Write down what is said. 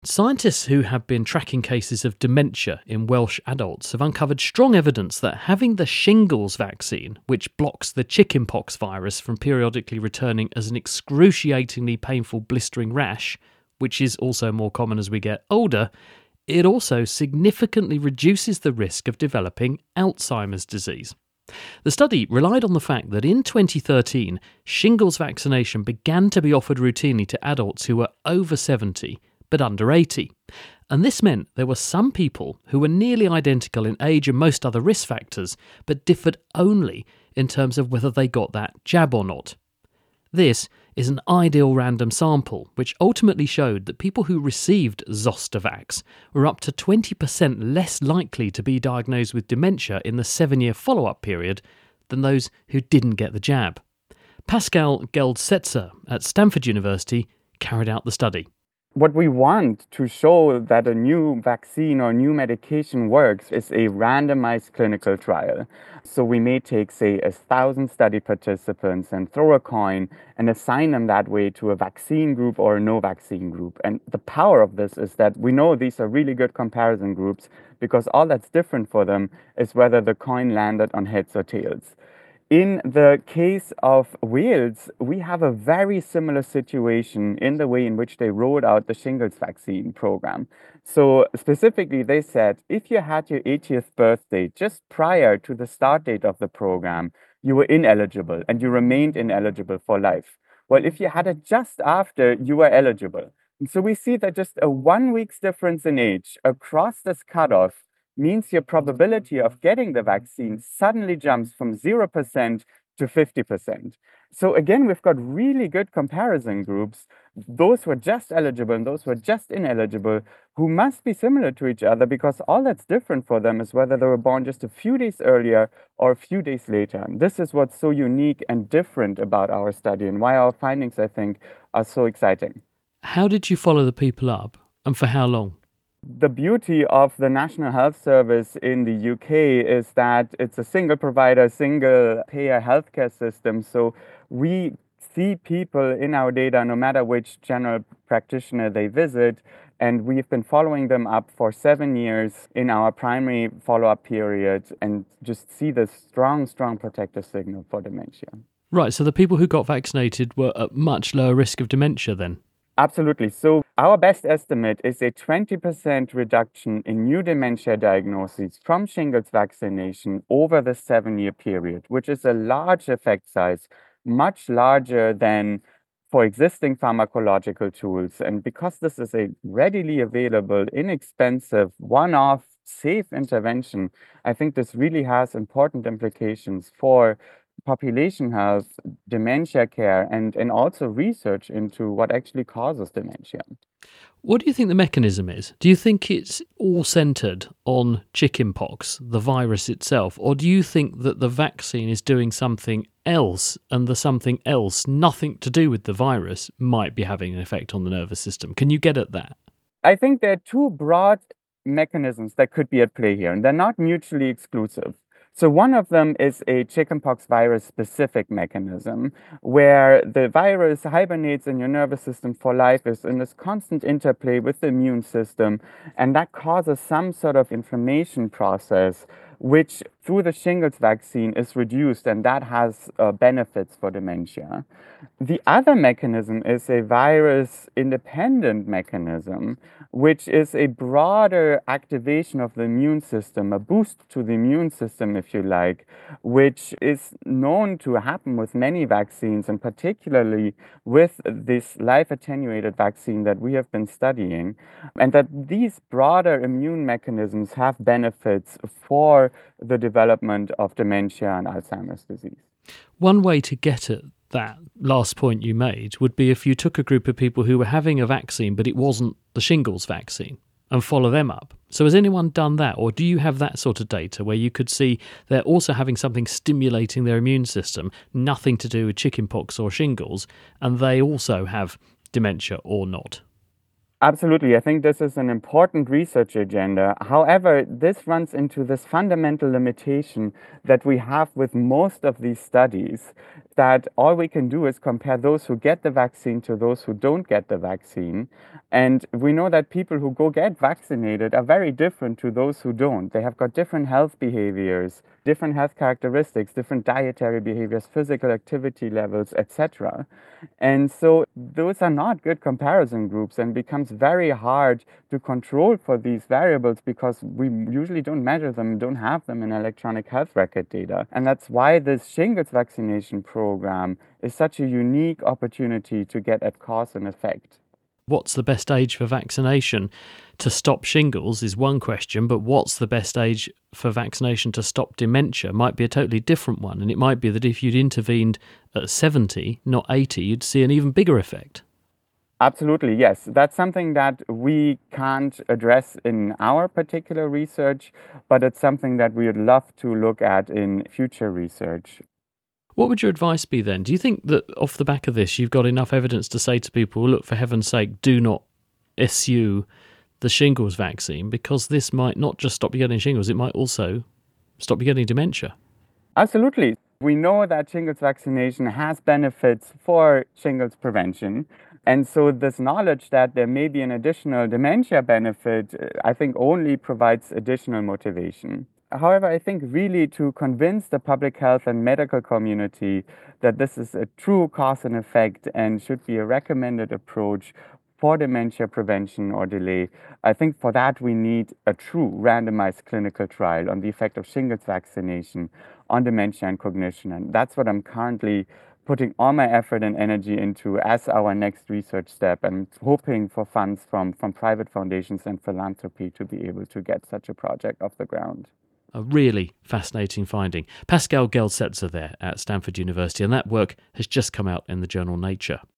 Scientists who have been tracking cases of dementia in Welsh adults have uncovered strong evidence that having the shingles vaccine, which blocks the chickenpox virus from periodically returning as an excruciatingly painful blistering rash, which is also more common as we get older, it also significantly reduces the risk of developing Alzheimer's disease. The study relied on the fact that in 2013, shingles vaccination began to be offered routinely to adults who were over 70 but under 80. And this meant there were some people who were nearly identical in age and most other risk factors, but differed only in terms of whether they got that jab or not. This is an ideal random sample, which ultimately showed that people who received Zostavax were up to 20% less likely to be diagnosed with dementia in the 7-year follow-up period than those who didn't get the jab. Pascal Geldsetzer at Stanford University carried out the study. What we want to show that a new vaccine or new medication works is a randomized clinical trial. So we may take, say, 1,000 study participants and throw a coin and assign them that way to a vaccine group or a no vaccine group. And the power of this is that we know these are really good comparison groups because all that's different for them is whether the coin landed on heads or tails. In the case of Wales, we have a very similar situation in the way in which they rolled out the shingles vaccine program. So specifically, they said if you had your 80th birthday just prior to the start date of the program, you were ineligible and you remained ineligible for life. Well, if you had it just after, you were eligible. And so we see that just a 1 week's difference in age across this cutoff means your probability of getting the vaccine suddenly jumps from 0% to 50%. So again, we've got really good comparison groups, those who are just eligible and those who are just ineligible, who must be similar to each other because all that's different for them is whether they were born just a few days earlier or a few days later. And this is what's so unique and different about our study and why our findings, I think, are so exciting. How did you follow the people up and for how long? The beauty of the National Health Service in the UK is that it's a single provider, single payer healthcare system. So we see people in our data, no matter which general practitioner they visit, and we've been following them up for 7 years in our primary follow-up period and just see the strong protective signal for dementia. Right, so the people who got vaccinated were at much lower risk of dementia then? Absolutely. So our best estimate is a 20% reduction in new dementia diagnoses from shingles vaccination over the 7-year period, which is a large effect size, much larger than for existing pharmacological tools. And because this is a readily available, inexpensive, one-off, safe intervention, I think this really has important implications for population health, dementia care, and also research into what actually causes dementia. What do you think the mechanism is? Do you think it's all centred on chickenpox, the virus itself, or do you think that the vaccine is doing something else and the something else, nothing to do with the virus, might be having an effect on the nervous system? Can you get at that? I think there are two broad mechanisms that could be at play here, and they're not mutually exclusive. So one of them is a chickenpox virus specific mechanism where the virus hibernates in your nervous system for life, is in this constant interplay with the immune system, and that causes some sort of inflammation process which through the shingles vaccine is reduced, and that has benefits for dementia. The other mechanism is a virus-independent mechanism, which is a broader activation of the immune system, a boost to the immune system, if you like, which is known to happen with many vaccines, and particularly with this live-attenuated vaccine that we have been studying, and that these broader immune mechanisms have benefits for the development of dementia and Alzheimer's disease. One way to get at that last point you made would be if you took a group of people who were having a vaccine, but it wasn't the shingles vaccine, and follow them up. So has anyone done that, or do you have that sort of data where you could see they're also having something stimulating their immune system, nothing to do with chickenpox or shingles, and they also have dementia or not? Absolutely. I think this is an important research agenda. However, this runs into this fundamental limitation that we have with most of these studies, that all we can do is compare those who get the vaccine to those who don't get the vaccine. And we know that people who go get vaccinated are very different to those who don't. They have got different health behaviors, different health characteristics, different dietary behaviors, physical activity levels, etc. And so those are not good comparison groups, and becomes very hard to control for these variables because we usually don't measure them, don't have them in electronic health record data. And that's why this shingles vaccination program is such a unique opportunity to get at cause and effect. What's the best age for vaccination to stop shingles is one question, but what's the best age for vaccination to stop dementia might be a totally different one. And it might be that if you'd intervened at 70, not 80, you'd see an even bigger effect. Absolutely, yes. That's something that we can't address in our particular research, but it's something that we would love to look at in future research. What would your advice be then? Do you think that off the back of this, you've got enough evidence to say to people, look, for heaven's sake, do not eschew the shingles vaccine, because this might not just stop you getting shingles, it might also stop you getting dementia? Absolutely. We know that shingles vaccination has benefits for shingles prevention. And so this knowledge that there may be an additional dementia benefit, I think only provides additional motivation. However, I think really to convince the public health and medical community that this is a true cause and effect and should be a recommended approach for dementia prevention or delay, I think for that we need a true randomized clinical trial on the effect of shingles vaccination on dementia and cognition. And that's what I'm currently putting all my effort and energy into as our next research step, and hoping for funds from private foundations and philanthropy to be able to get such a project off the ground. A really fascinating finding. Pascal Geldsetzer there at Stanford University, and that work has just come out in the journal Nature.